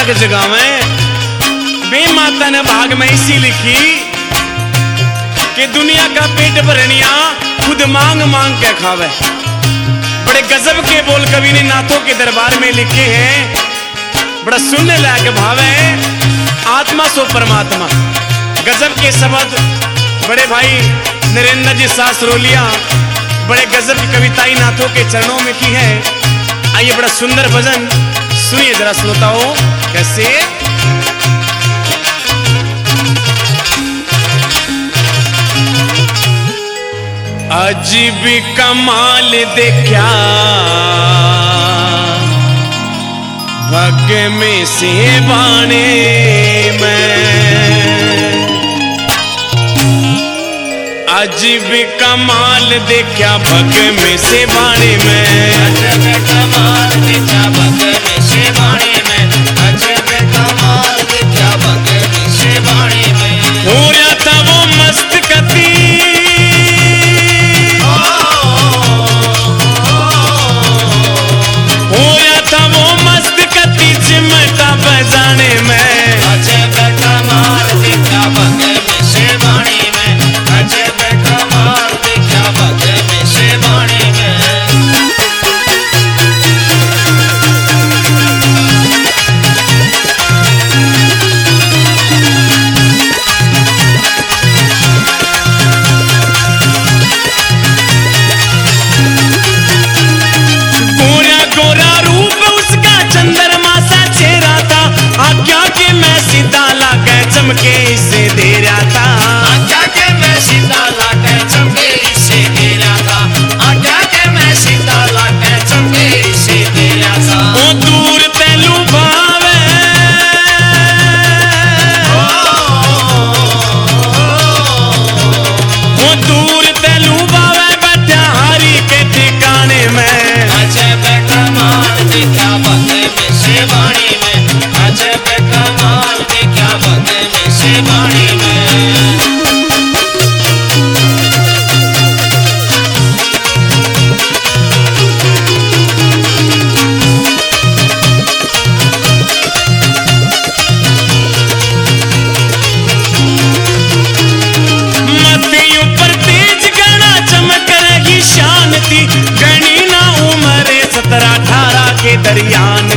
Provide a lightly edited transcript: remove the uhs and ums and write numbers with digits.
राग जगावे। बे माता ने भाग में इसी लिखी कि दुनिया का पेट भरनिया खुद मांग मांग के खावे। बड़े गजब के बोल कवि ने नाथों के दरबार में लिखे हैं, बड़ा सुनने लायक भाव है। आत्मा सो परमात्मा, गजब के शब्द बड़े भाई नरेंद्र जी शास्त्रोलिया बड़े गजब की कविताई नाथों के चरणों में की है। आइए बड़ा सुंदर भजन सुनिए जरा श्रोताओं कैसे। अजीब कमाल देखा भग में से बाणे में, अजीब कमाल देखा भग में से बाणे में, अजब कमाल देखा भग में से बाणे में, अजब कमाल देखा भग में से बाणे में। हो रहा था वो मस्त कती, हो रहा था वो मस्त कती चिमटा बजाने में, अजब कमाल देखा भग में से बाणे में, अजब कमाल देखा भग में से बाणे में। गोरा गोरा रूप उसका चंद्रमा सा चेहरा था, आज्ञा के मैं सीधा लाके चमके इसे दे रहा था। आज्ञा के मैं सीधा लाके चमके इसे दे रहा था, आज्ञा के मैं सीधा लाके चमके इसे दे रहा था। वो दूर तेलू भावे, वो दूर तेलू भावे बैठा हरी के ठिकाने में, अजब कमाल देखा भग में से बाणे में, अजब कमाल देखा भग में से बाणे में। मथे ऊपर तेज गणा चमक रही शान थी, गणी ना उम्र 17-18 के दरमियान